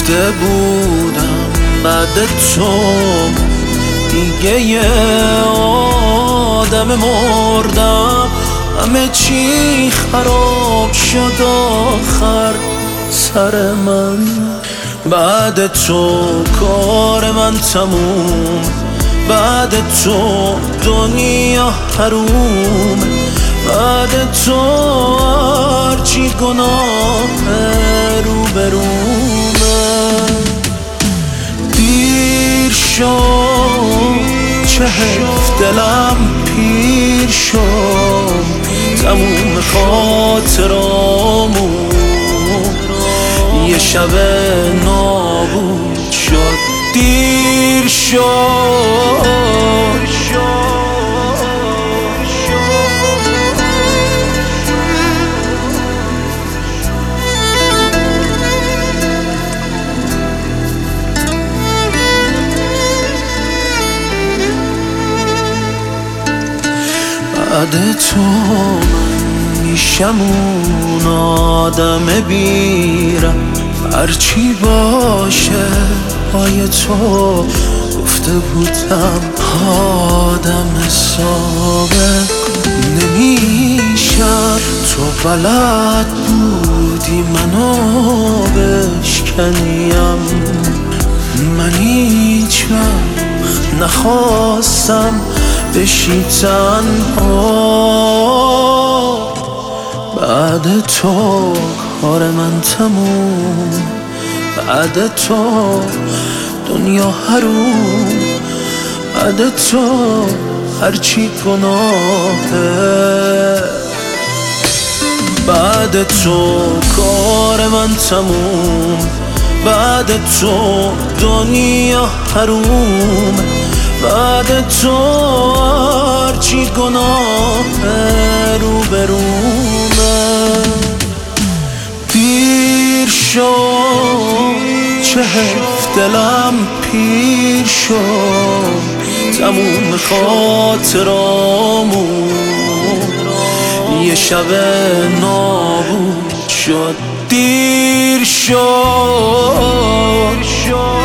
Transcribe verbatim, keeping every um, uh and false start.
گفته بودم بعد تو دیگه یه آدم مردم. همه چی خراب شد آخر سر من. بعد تو کار من تموم، بعد تو دنیا حروم، بعد تو هرچی گناه رو برومه. دیر شد چه حیف دلم پیر شد، تموم خاطرامون یه شب نابود شد. دیر شد بعد تو من میشم اون آدم بیرم. هرچی باشه پای تو گفته بودم آدم سابق نمیشم. تو بلد بودی منو بشکنیم، من هیچ وقت نخواستم بشی تنها. بعد تو کار من تموم، بعد تو دنیا حروم، بعد تو هرچی گناهه. بعد تو کار من تموم، بعد تو دنیا حروم، بعد تو هرچی گناه رو برومه. دیر شد چه حیف دلم پیر شد، تموم خاطرامون یه شب نابود شد. دیر شد